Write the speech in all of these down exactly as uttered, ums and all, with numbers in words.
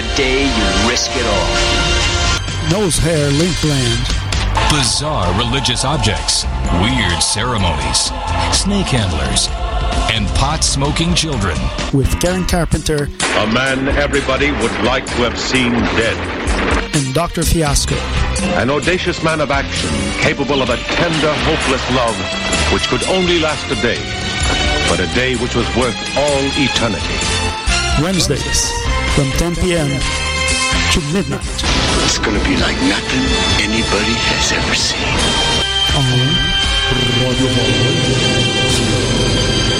the day you risk it all. Nose hair lint gland. Bizarre religious objects, weird ceremonies, snake handlers, and pot-smoking children. With Karen Carpenter. A man everybody would like to have seen dead. And Doctor Fiasco. An audacious man of action, capable of a tender, hopeless love, which could only last a day, but a day which was worth all eternity. Wednesdays, from ten p.m. to midnight. It's going to be like nothing anybody has ever seen. On Radio Hall.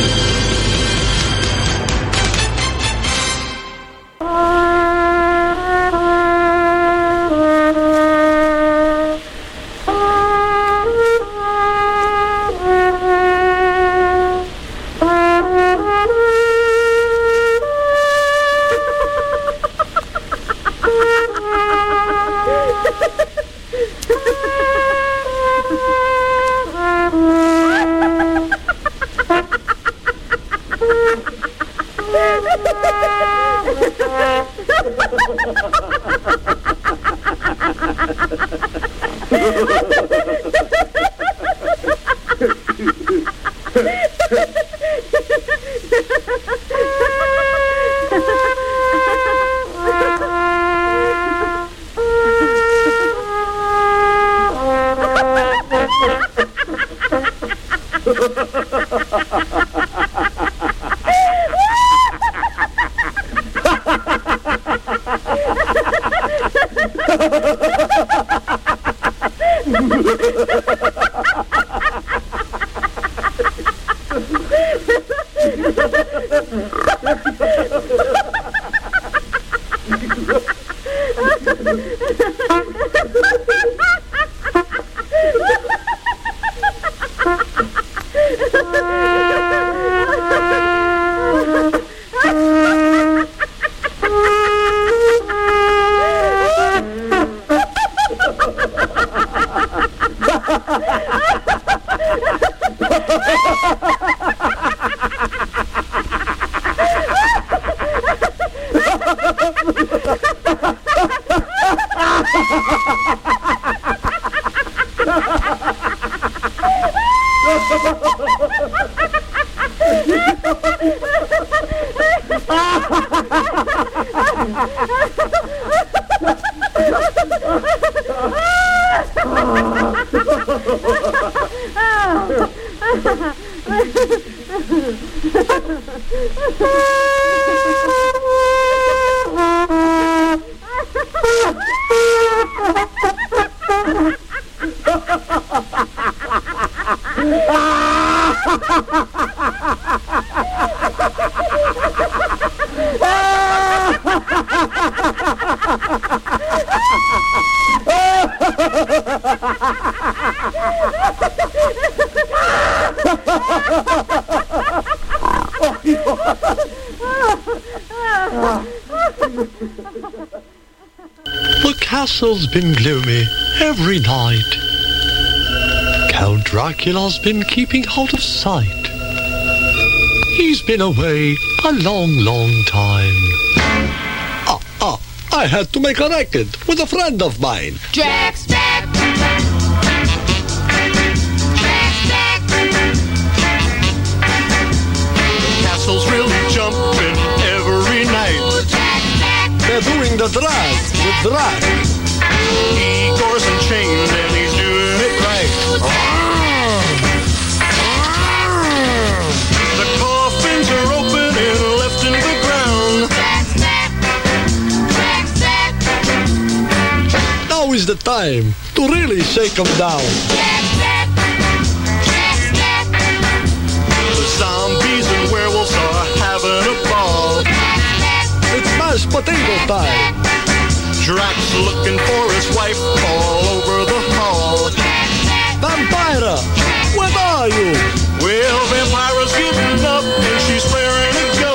The castle's been gloomy every night. Count Dracula's been keeping out of sight. He's been away a long, long time. Ah, ah, I had to make a record with a friend of mine. Drax, Drax. The castle's really jumping every night. They're doing the drag with Drac. Igor's unchained and he's doing it right. The coffins are open and left in the ground. Now is the time to really shake them down. The zombies and werewolves are having a ball. It's mashed potato time. Drax looking for his wife all over the hall. Vampira, where are you? Well, Vampira's giving up and she's swearing to go.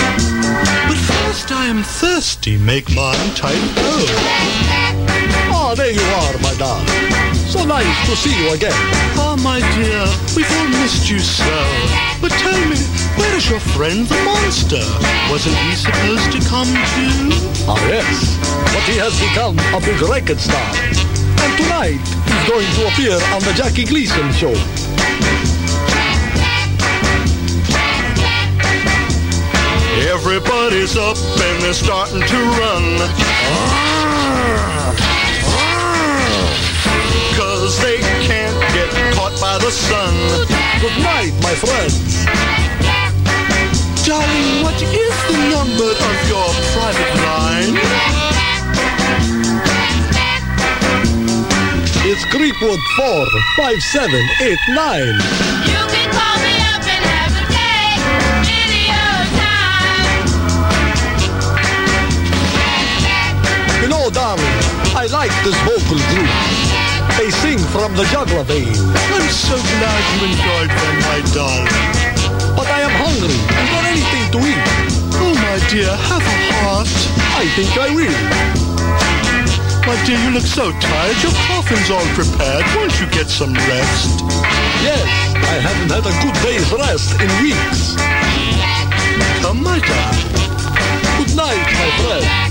But first I am thirsty, make mine tight go. Oh Ah, there you are, my darling. So nice to see you again. Ah, my dear, we've all missed you so. But tell me, where is your friend the monster? Wasn't he supposed to come too? Ah, yes. But he has become a big record star. And tonight, he's going to appear on the Jackie Gleason show. Everybody's up and they're starting to run. Cause they can't get caught by the sun. Good night, my friends. Darling, what is the number of your private line? It's Creekwood four five seven eight nine. You can call me up and have a day, any old time. You know, darling, I like this vocal group. They sing from the jugular vein. I'm so glad you enjoyed them, my darling. But I am hungry. Is there anything to eat? Oh, my dear, have a heart. I think I will. My dear, you look so tired. Your coffin's all prepared. Won't you get some rest? Yes, I haven't had a good day's rest in weeks. Come, my darling. Good night, my friend.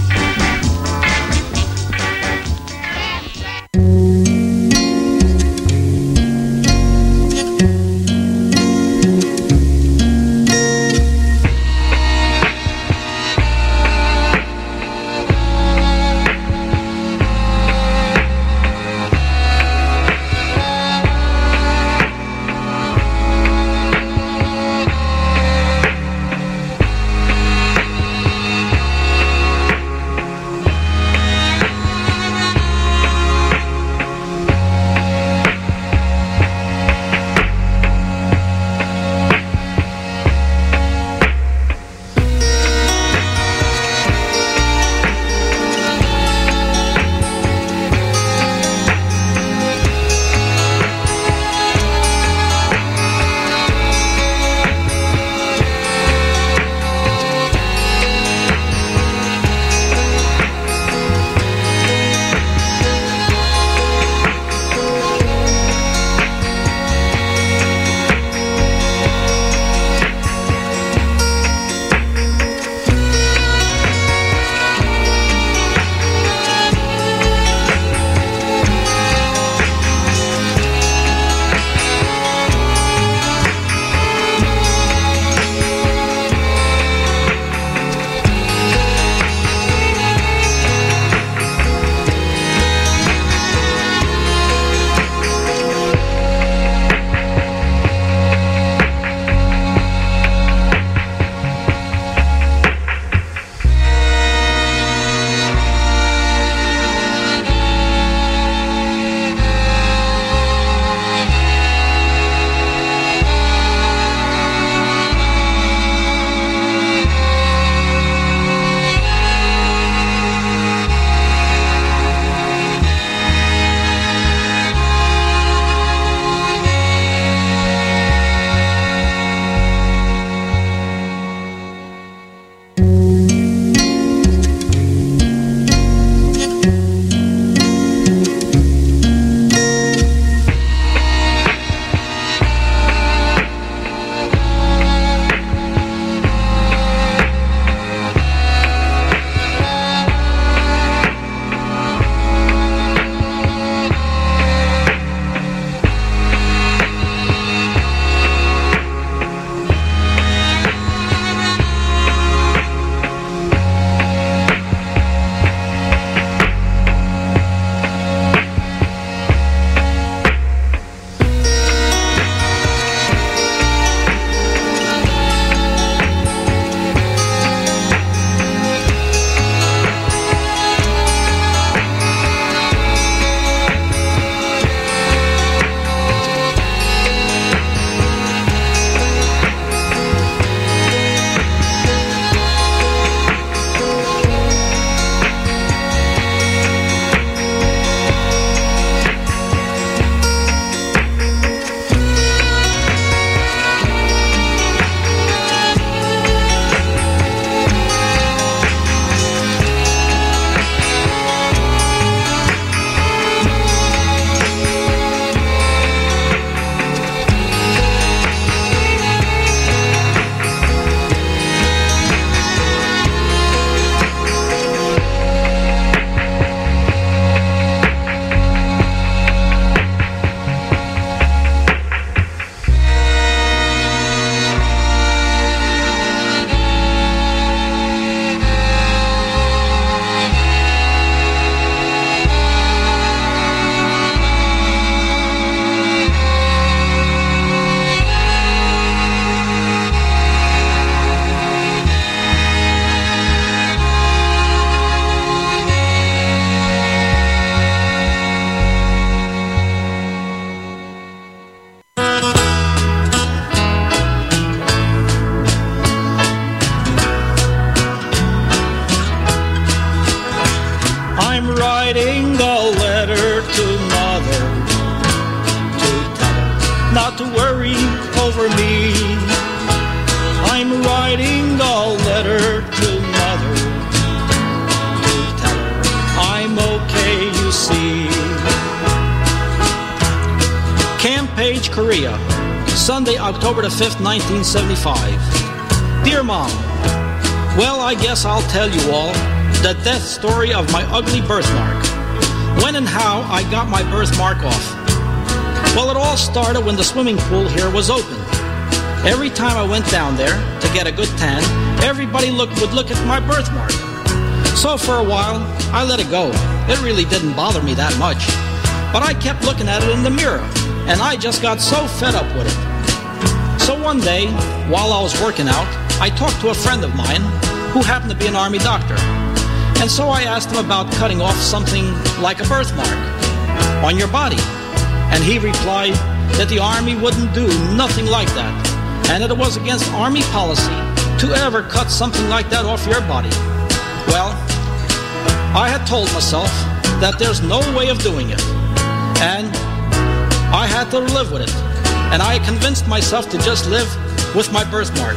Korea, Sunday, October the fifth, nineteen seventy-five. Dear Mom, well, I guess I'll tell you all the death story of my ugly birthmark. When and how I got my birthmark off. Well, it all started when the swimming pool here was open. Every time I went down there to get a good tan, everybody look, would look at my birthmark. So for a while, I let it go. It really didn't bother me that much. But I kept looking at it in the mirror, and I just got so fed up with it. So one day, while I was working out, I talked to a friend of mine who happened to be an army doctor. And so I asked him about cutting off something like a birthmark on your body. And he replied that the Army wouldn't do nothing like that, and that it was against Army policy to ever cut something like that off your body. Well, I had told myself that there's no way of doing it, and I had to live with it. And I convinced myself to just live with my birthmark.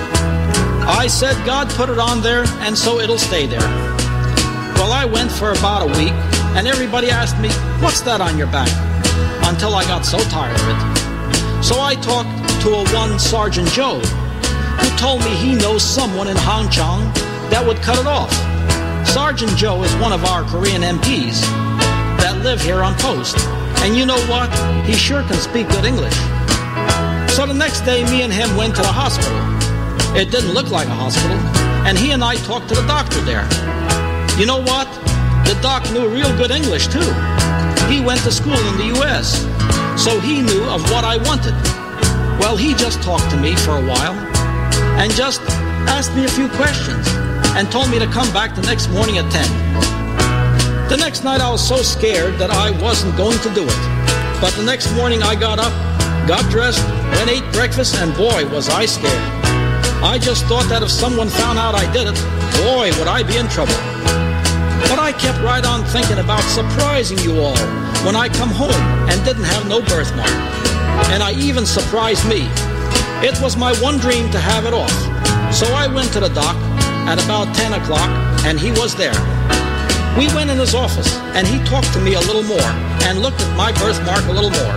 I said God put it on there, and so it'll stay there. Well, I went for about a week, and everybody asked me, what's that on your back? Until I got so tired of it. So I talked to a one Sergeant Joe, who told me he knows someone in Hangchang that would cut it off. Sergeant Joe is one of our Korean M Ps that live here on post. And you know what? He sure can speak good English. So the next day, me and him went to the hospital. It didn't look like a hospital. And he and I talked to the doctor there. You know what? The doc knew real good English, too. He went to school in the U S, so he knew of what I wanted. Well, he just talked to me for a while and just asked me a few questions and told me to come back the next morning at ten. The next night I was so scared that I wasn't going to do it. But the next morning I got up, got dressed, went ate breakfast, and boy, was I scared. I just thought that if someone found out I did it, boy, would I be in trouble. But I kept right on thinking about surprising you all when I come home and didn't have no birthmark. And I even surprised me. It was my one dream to have it off. So I went to the doc at about ten o'clock, and he was there. We went in his office, and he talked to me a little more and looked at my birthmark a little more.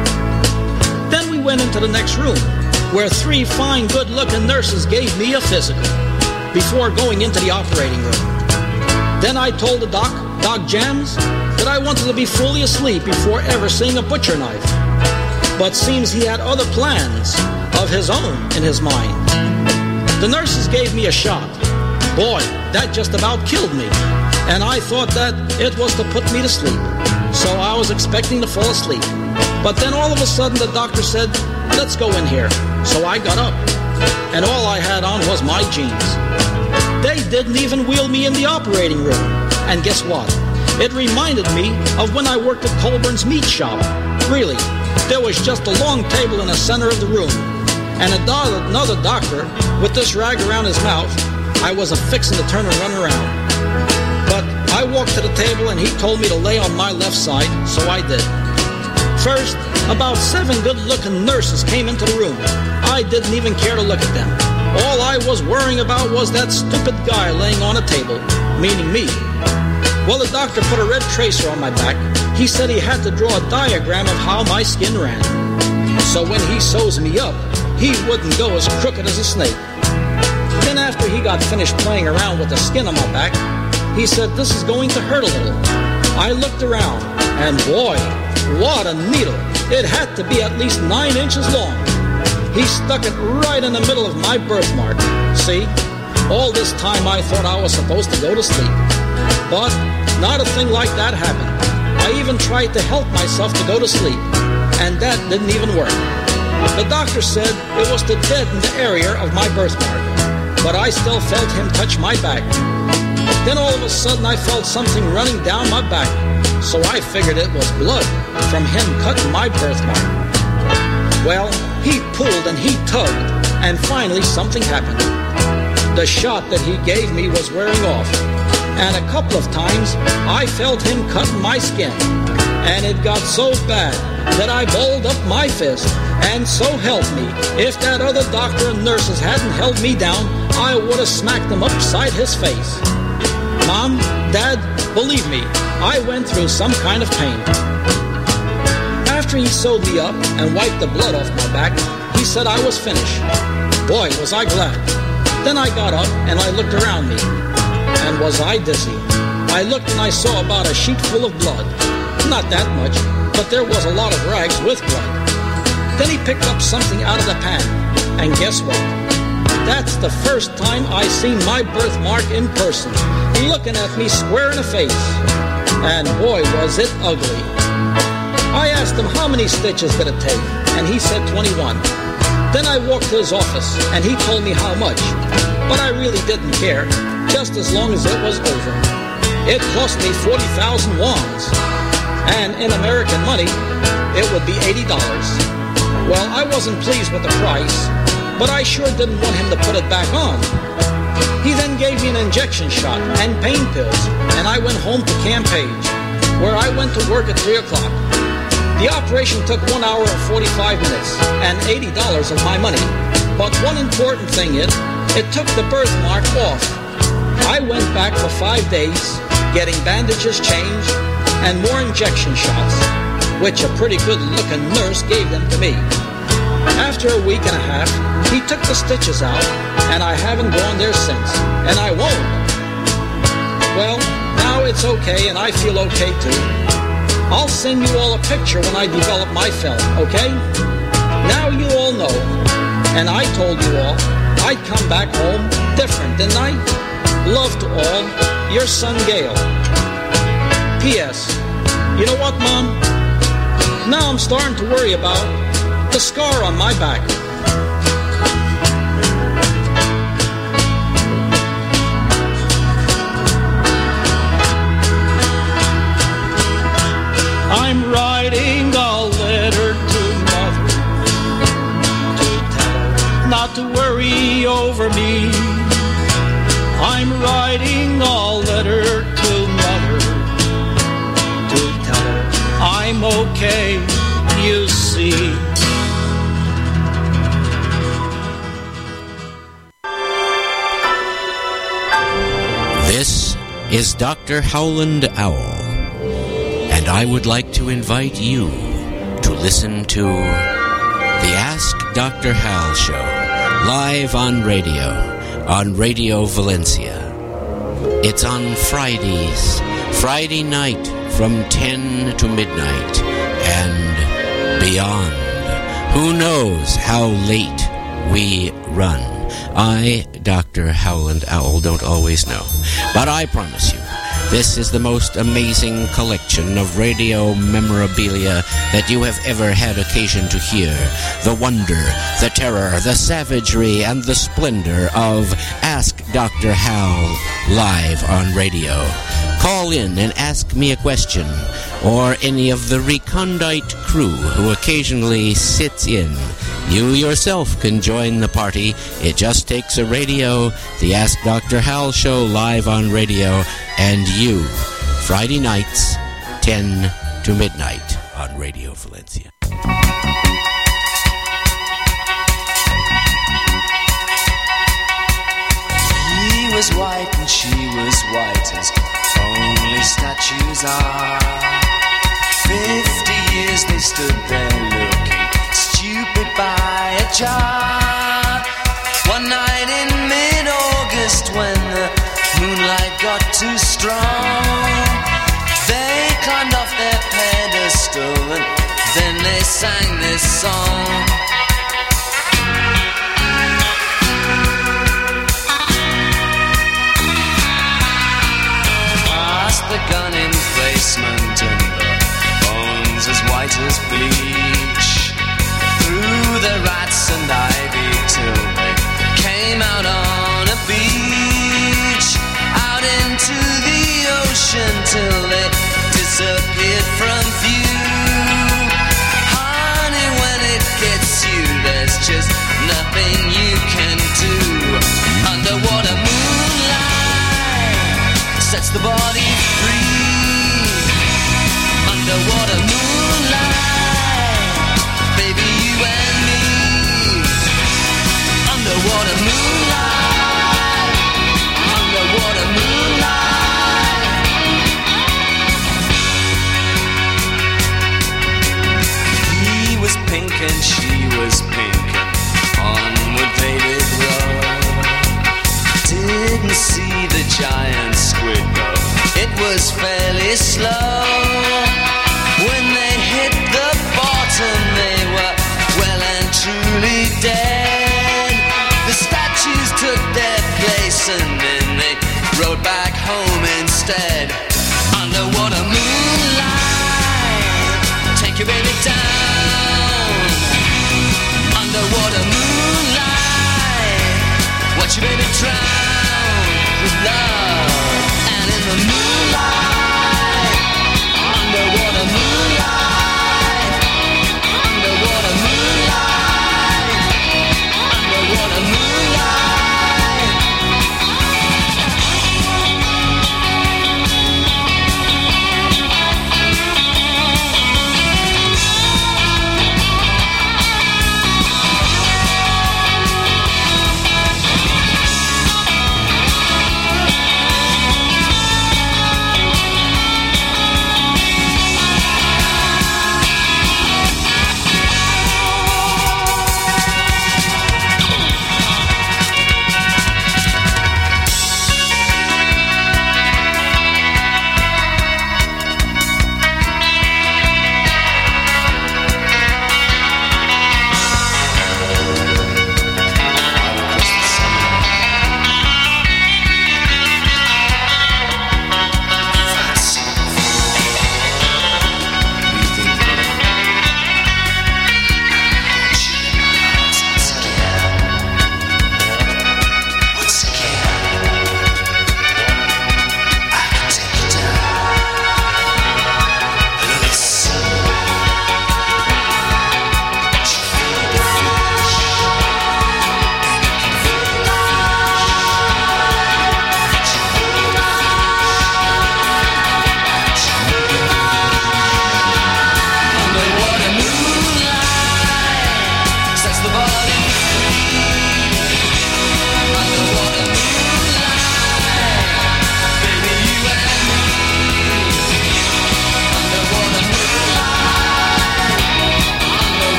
Then we went into the next room, where three fine, good-looking nurses gave me a physical before going into the operating room. Then I told the doc, Doc Jams, that I wanted to be fully asleep before ever seeing a butcher knife. But seems he had other plans of his own in his mind. The nurses gave me a shot. Boy, that just about killed me. And I thought that it was to put me to sleep. So I was expecting to fall asleep. But then all of a sudden the doctor said, let's go in here. So I got up. And all I had on was my jeans. They didn't even wheel me in the operating room. And guess what? It reminded me of when I worked at Colburn's meat shop. Really, there was just a long table in the center of the room. And a do- another doctor with this rag around his mouth. I was a-fixing to turn and run around. But I walked to the table and he told me to lay on my left side, so I did. First, about seven good-looking nurses came into the room. I didn't even care to look at them. All I was worrying about was that stupid guy laying on a table, meaning me. Well, the doctor put a red tracer on my back. He said he had to draw a diagram of how my skin ran. So when he sews me up, he wouldn't go as crooked as a snake. Then after he got finished playing around with the skin on my back, he said, this is going to hurt a little. I looked around, and boy, what a needle. It had to be at least nine inches long. He stuck it right in the middle of my birthmark. See, all this time I thought I was supposed to go to sleep. But not a thing like that happened. I even tried to help myself to go to sleep, and that didn't even work. The doctor said it was to deaden the area of my birthmark, but I still felt him touch my back. Then all of a sudden I felt something running down my back, so I figured it was blood from him cutting my birthmark. Well, he pulled and he tugged, and finally something happened. The shot that he gave me was wearing off, and a couple of times I felt him cutting my skin, and it got so bad that I balled up my fist, and so help me, if that other doctor and nurses hadn't held me down, I would have smacked him upside his face. Mom, Dad, believe me, I went through some kind of pain. After he sewed me up and wiped the blood off my back, he said I was finished. Boy, was I glad. Then I got up and I looked around me. And was I dizzy? I looked and I saw about a sheet full of blood. Not that much, but there was a lot of rags with blood. Then he picked up something out of the pan. And guess what? That's the first time I seen my birthmark in person, looking at me square in the face. And boy, was it ugly. I asked him how many stitches did it take, and he said twenty-one. Then I walked to his office, and he told me how much. But I really didn't care, just as long as it was over. It cost me forty thousand wons, and in American money, it would be eighty dollars. Well, I wasn't pleased with the price, but I sure didn't want him to put it back on. He then gave me an injection shot and pain pills, and I went home to Camp Page, where I went to work at three o'clock. The operation took one hour and forty-five minutes, and eighty dollars of my money. But one important thing is, it took the birthmark off. I went back for five days, getting bandages changed, and more injection shots, which a pretty good-looking nurse gave them to me. After a week and a half, he took the stitches out, and I haven't gone there since, and I won't. Well, now it's okay, and I feel okay too. I'll send you all a picture when I develop my film, okay? Now you all know, and I told you all, I'd come back home different, didn't I? Love to all, your son Gail. P S. You know what, Mom? Now I'm starting to worry about the scar on my back. I'm writing a letter to Mother to tell her not to worry over me. I'm writing a letter to Mother to tell her I'm okay, you see. This is Doctor Howland Owl, and I would like to invite you to listen to the Ask Doctor Hal Show, live on radio, on Radio Valencia. It's on Fridays, Friday night from ten to midnight and beyond. Who knows how late we run? I, Doctor Howland Owl, don't always know, but I promise you, this is the most amazing collection of radio memorabilia that you have ever had occasion to hear. The wonder, the terror, the savagery, and the splendor of Ask Doctor Hal live on radio. Call in and ask me a question, or any of the recondite crew who occasionally sits in. You yourself can join the party. It just takes a radio, the Ask Doctor Hal Show live on radio, and you. Friday nights, ten to midnight on Radio Valencia. He was white and she was white as only statues are. Fifty years they stood there looking stupid by a jar. One night in mid-August when the moonlight got too strong, they climbed off their pedestal and then they sang this song. Past the gun emplacement and the bones as white as bleach, through the rats and ivy till they came out on a beach, out into the ocean till they disappeared from view. Honey, when it gets you, there's just nothing you can do. Underwater moonlight sets the body free. Underwater moonlight, baby, you and me. Underwater moonlight, underwater moonlight. couldn't see the giant squid go. It was fairly slow. When they hit the bottom, they were well and truly dead. The statues took their place and then they rode back home instead. Underwater moonlight, take your baby down. Underwater moonlight, watch your baby drown with love. And in the moonlight, underwater moonlight, underwater moonlight, underwater moonlight.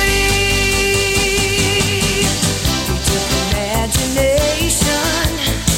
Imagination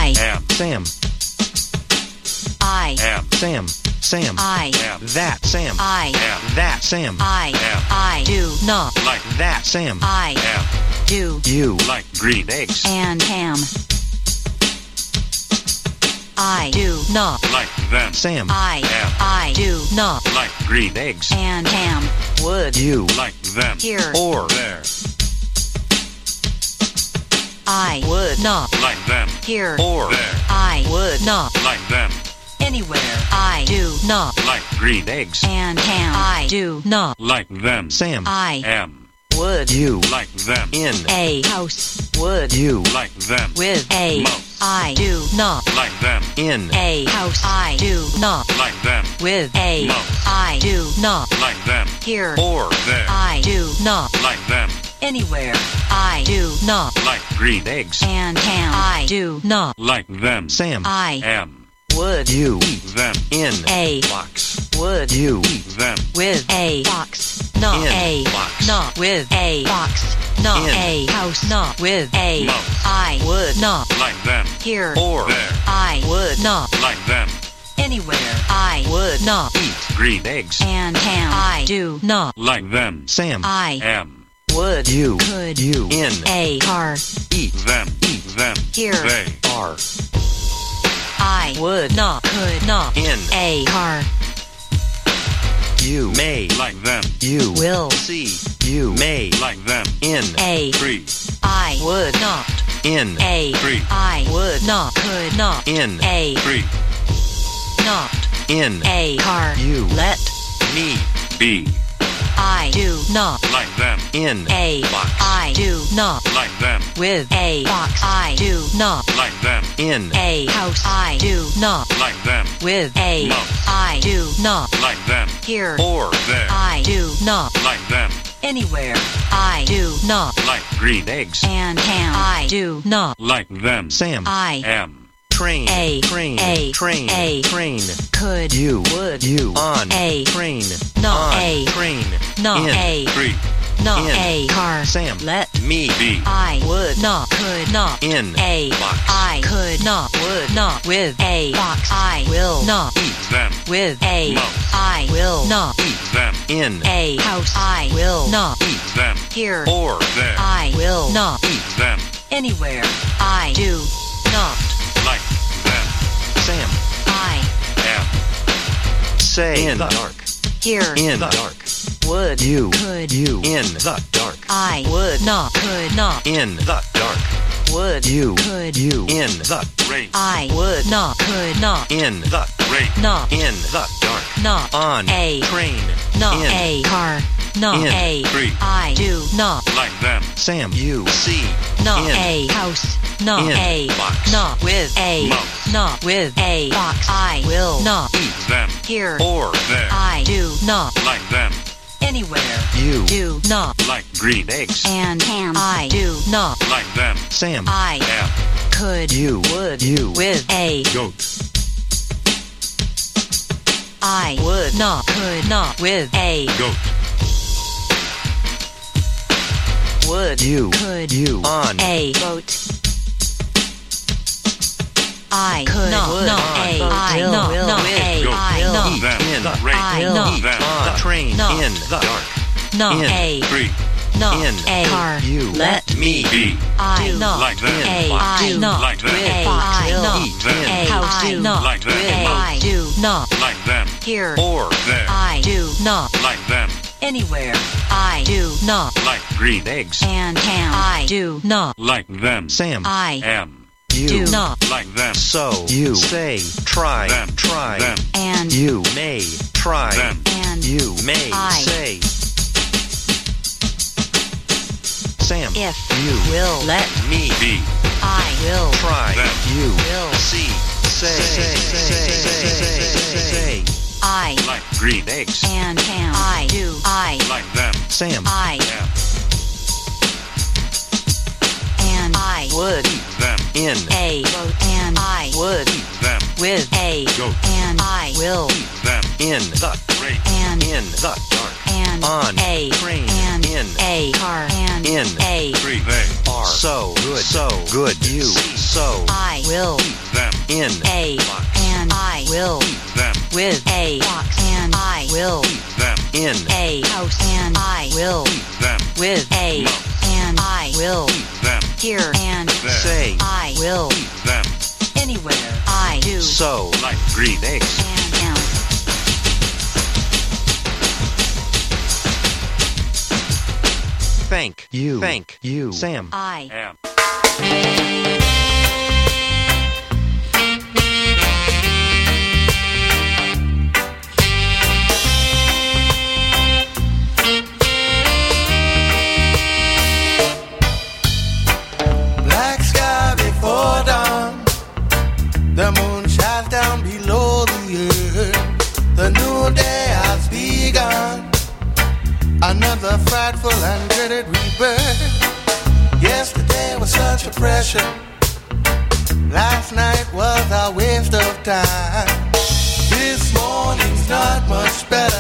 I am Sam. I am Sam. Sam. I am that Sam. I am that Sam. I am I do not like that Sam. I am do you like green eggs and ham. I do not like them. Sam. I am I do not like green eggs and ham. Would you like them here or there? I would not like them here or there. I would not like them anywhere. I do not like green eggs and ham. I do not like them. Sam. I am would you like them in a house. Would you like them with a mouse? I do not like them in a house. I do not like them with a mouse. I do not like them here or there. I do not like them anywhere. I do not like green eggs and ham. I do not like them. Sam. I am would you eat them in a box. Would you eat them with a box? Not in a box. Not with a box. Not in a house. Not with a mouse. I would not like them here or there. I would not like them anywhere. I would not eat green eggs and ham. I do not like them. Sam. I am would you could you in a car eat them eat them here they are I would not could not in a car. You may like them. You will see. You may like them in a tree. I would not in a tree. I would not could not in a tree. Not in a car. You let me be I do not like them in a box. I do not like them with a box. I do not like them in a house. I do not like them with a mouse. I do not like them here or there. I do not like them anywhere. I do not like green eggs and ham. I do not like them. Sam. I am train a train a train a train could you would you on a train not on a train not in a tree. not in a car. Sam. Let me be I would not could not in a box. I could not would not with a box. I will not eat them with a mouse. I will not eat them in a house. I will not eat them here or there. I will not eat them anywhere. I do not like them. Sam. I am say in the dark here in the dark would you could you in the dark I would not could not in the dark would you could you in the rain I would not could not in the rain not in the dark not on a train not in a car not in a tree. I do not like them. Sam. You see not in a house not in a box. not with a mouse. not with a box. I will not eat them here or there. I do not like them anywhere. You do not like green eggs and ham. I do not like them. Sam. I am could you would you with a goat. I would not could not with a goat. would you could you on a boat. I could not would not a boat. I Will, not will, not will, a goat. I Will not eat them in the rain. I Will not eat them on train not in the dark not in a tree. not in a car. You let me be I do not like them. a Box. I Do not like them. a Box. I Will not eat them. a house I do not like them. a Mouse. I do not like them here or there. I do not like them anywhere. I do not like green eggs and ham. I do not like them. Sam. I am you do not like them. So you say try them try them and you may try them and you may I say Sam. If you will let me be I will try them. You will see say say say say say say I like green eggs and ham. I do I like them. Sam. I am and I would eat them in a boat and I would eat them with a goat and I will eat them in the rain and in the dark and on a train and in a car and in a tree. They are so good so good you see so I will them in a box, and I will them with a box, and I will them in a house, and I will them with a mouth, and I will them here and there, say I will them anywhere I do so like green eggs and am. Thank you. Thank you, Sam. I am. Black sky before dawn, the moon shines down below the earth. The new day has begun. Another frightful and dreaded rebirth. Yesterday was such a pressure. Last night was a waste of time. This morning's not much better.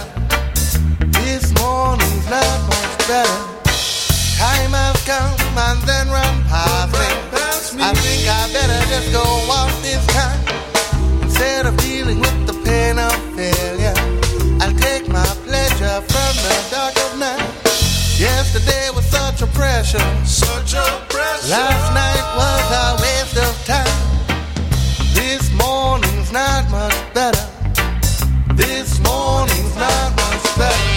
This morning's not much better. Time has come and then run past me. I think I better just go walk this time. Instead of dealing with the pain of failure, I'll take my pleasure from the dark of night. Yesterday was such a pressure, such a pressure. Last night was a waste of time. This morning's not much better. This morning's not much better.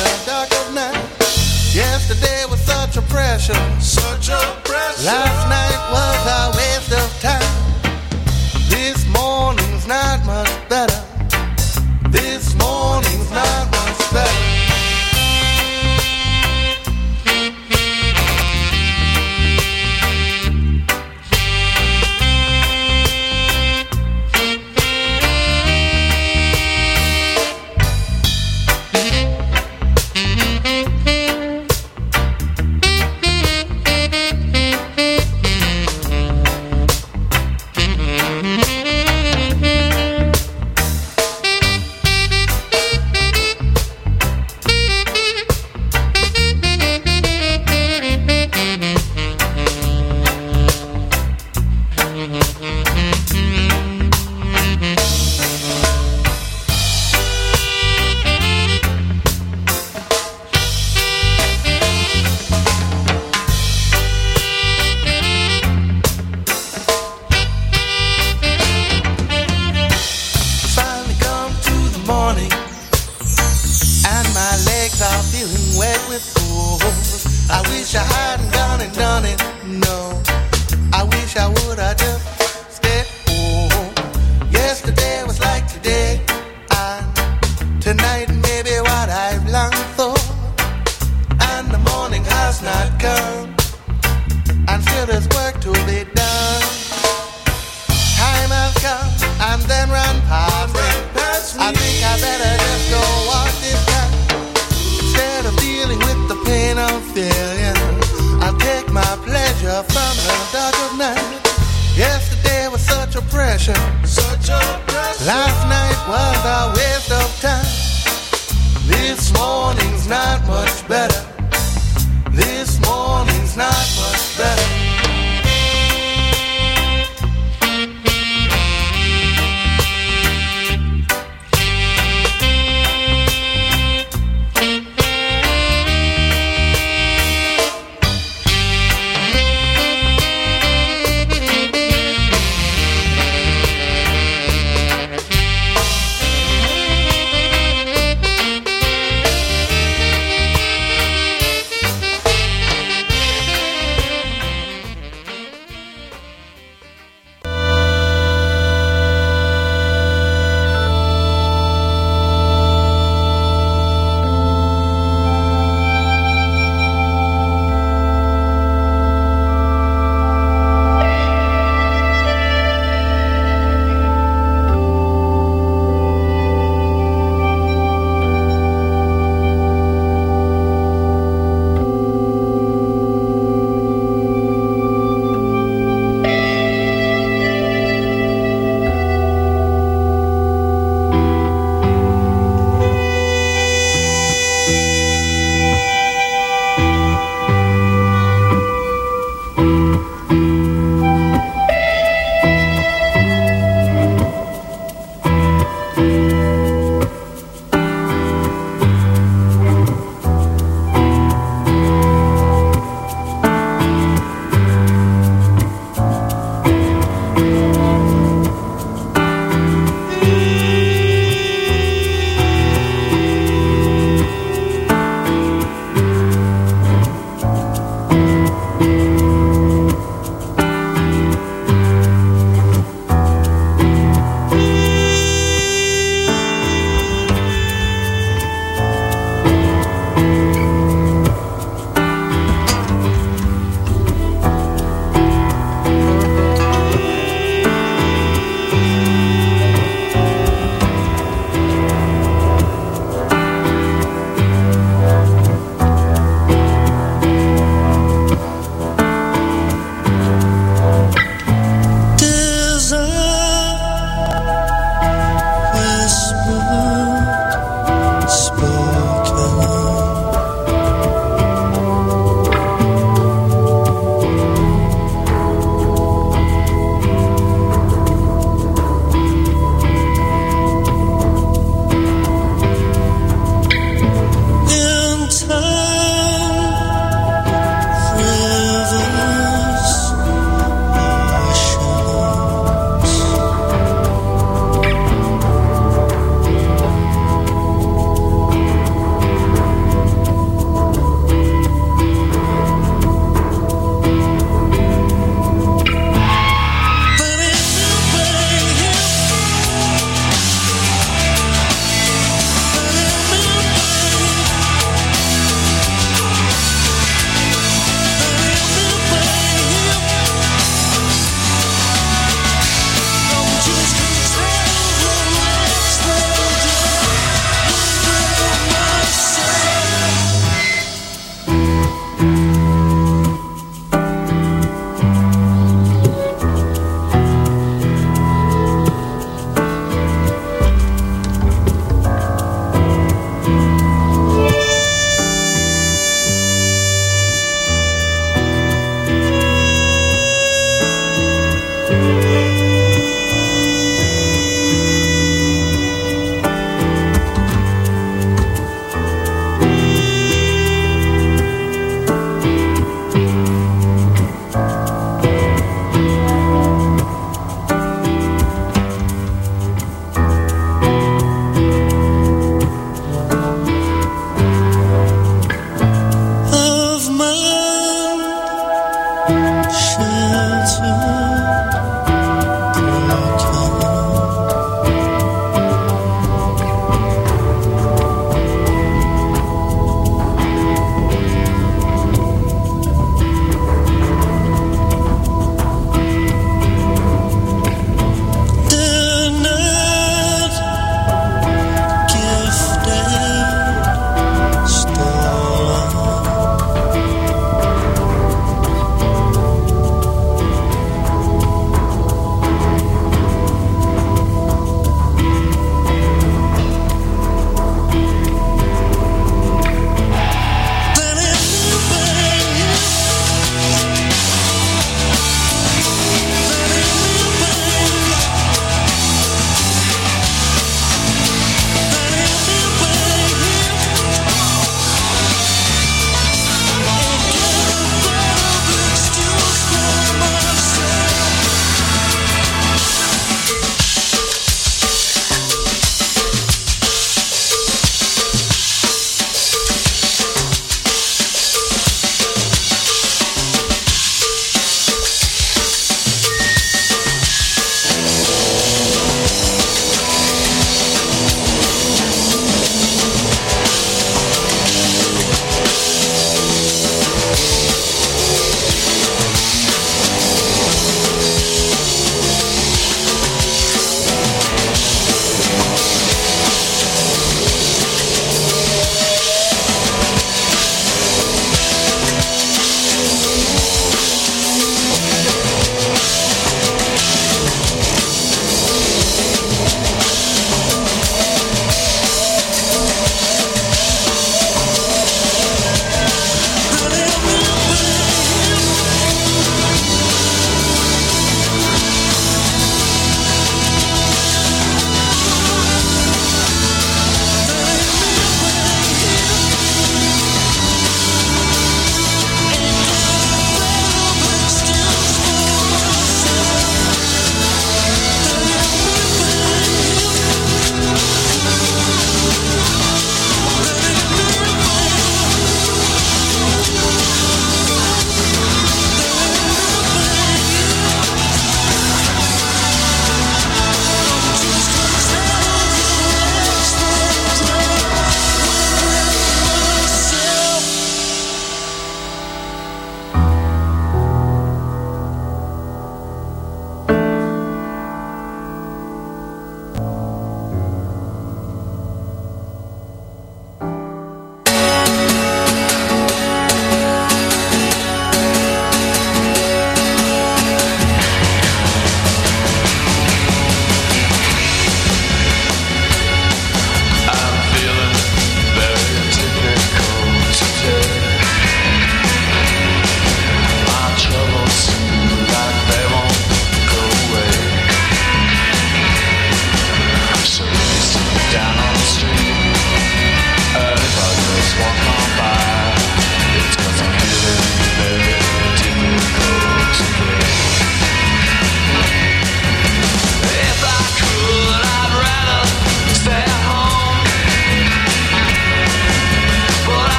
Yesterday was such a pressure, such a pressure. Last night to be done. Time has come and then run past me. I think I better just go walk this time. Instead of dealing with the pain of failure, I'll take my pleasure from the dark of night. Yesterday was such a pressure, such a pressure. Last night was a waste of time. This morning's not much better. This morning's not much better.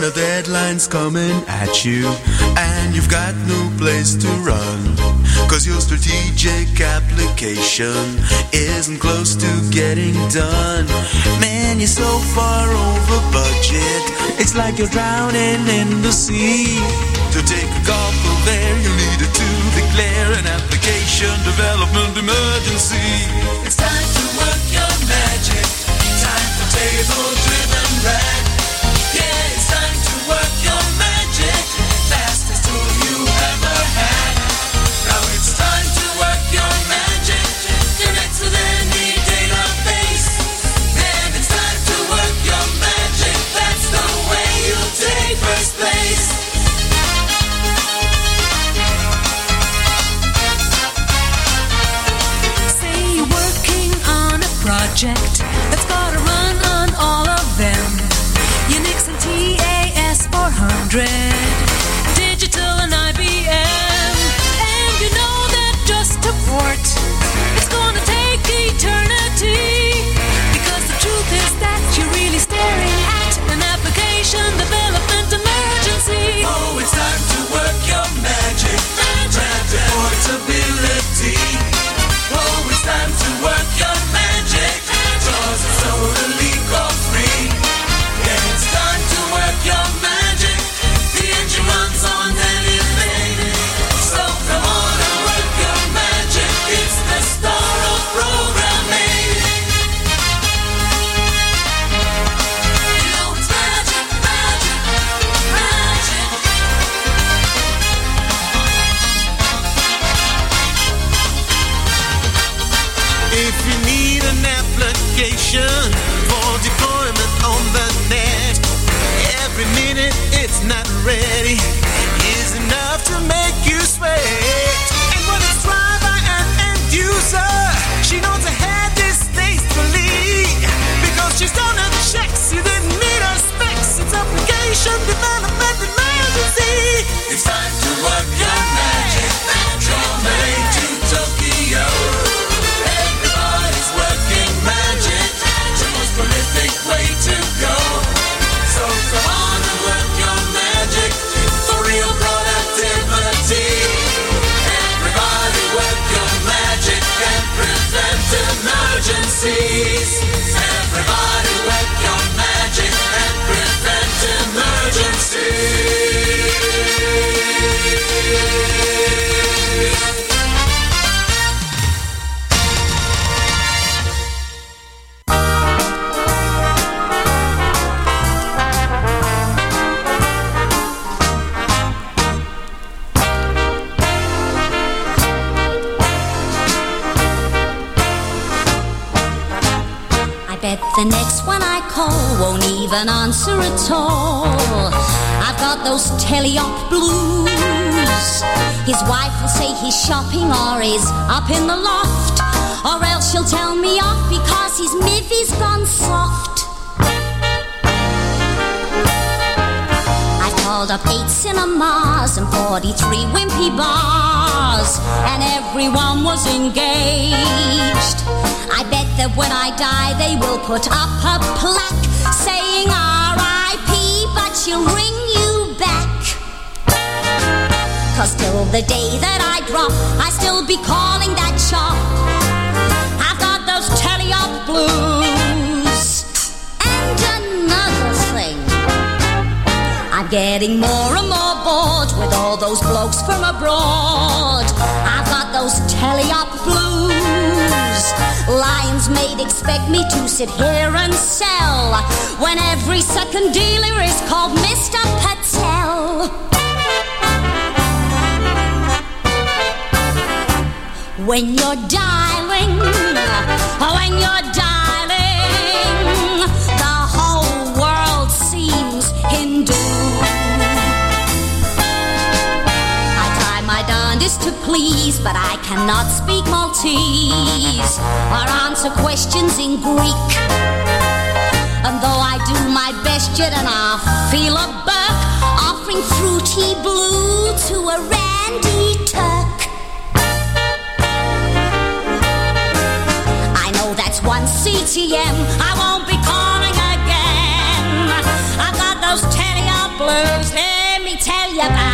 a deadline's coming at you and you've got no place to run, cause your strategic application isn't close to getting done. Man, you're so far over budget, it's like you're drowning in the sea. To take a golf of air, you needed to declare an application development emergency. It's time to work your magic, time for table-driven rag. Yeah, it's time to work your magic, fastest tool you ever had. Now it's time to work your magic, connect with any database. Then it's time to work your magic, that's the way you take first place. Say you're working on a project that's gotta run on all of them. Unix and T A S four hundred, Digital and I B M. And you know that just to port, it's gonna take eternity. Because the truth is that you're really staring at an application development emergency. Oh, it's time to work your magic, magic portability. Oh, it's time to work your magic, cause it's totally cost-free. Yeah, it's time to work your magic, the engine runs on anything. So come on and work your magic, it's the star of programming. You know it's magic, magic, magic. If you need an application for deployment on the net, every minute it's not ready is enough to make you sweat. And when it's tried by an end user, she knows ahead distastefully, because she's done her checks, you didn't meet her specs. It's application development emergency. It's time to work your magic, from L A to Tokyo. Everybody's working magic, the most prolific way to go. So come on and work your magic for real productivity. Everybody work your magic and prevent emergencies. Everybody work your magic and prevent emergencies. I bet the next one I call won't even answer at all. I've got those teleop blues. His wife will say he's shopping or is up in the loft, or else she'll tell me off because his mivvy's gone soft. I've called up eight cinemas and forty-three wimpy bars, and everyone was engaged. I bet that when I die they will put up a plaque saying R I P, but she'll ring you back. Cause till the day that I drop, I still be calling that shop. I've got those teleop blues. And another thing, I'm getting more and more bored with all those blokes from abroad. I've got those teleop blues. Lions maid expect me to sit here and sell when every second dealer is called Mister Patel. When you're dialing, when you're dialing, the whole world seems Hindu. I try my darndest to please, but I cannot speak Maltese or answer questions in Greek. And though I do my best, yet and I feel a buck offering fruity blue to a randy Turk. I know that's one C T M, I won't be calling again. I've got those teleop blues. Let me tell you about